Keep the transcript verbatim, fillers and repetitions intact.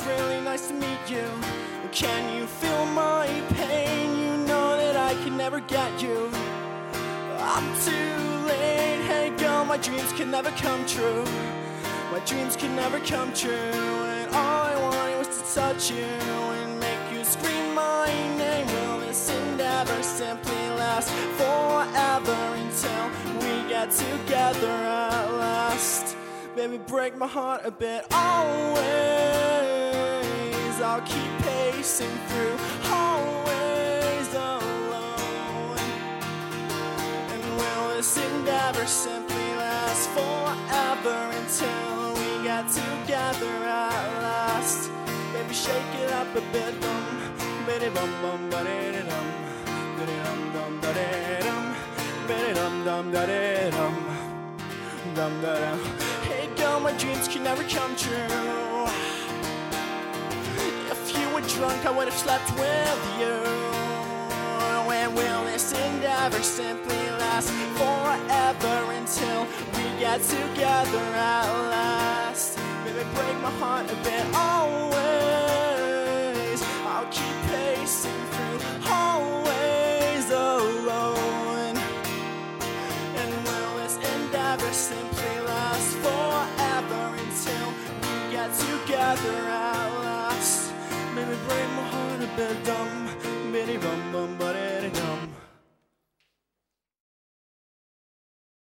really nice to meet you. Can you feel my pain? You know that I can never get you. I'm too late. Hey girl, my dreams can never come true. My dreams can never come true. And all I wanted was to touch you and make you scream my name. Will this endeavor simply last forever until we get together at last? Baby, break my heart a bit. Always I'll keep pacing through hallways alone. And will this endeavor simply last forever until we get together at last? Baby, shake it up a bit, bum, bitty bum bum, buddy dum, bitty dum dum, buddy dum, bitty dum dum, buddy dum, dum da dum. Hey girl, my dreams can never come true. If you were drunk, I would have slept with you. When will this endeavor simply last forever until we get together at last? Baby, break my heart a bit. Always I'll keep pacing through hallways alone. And will this endeavor simply last forever until we get together at last? Baby, break my heart a bit.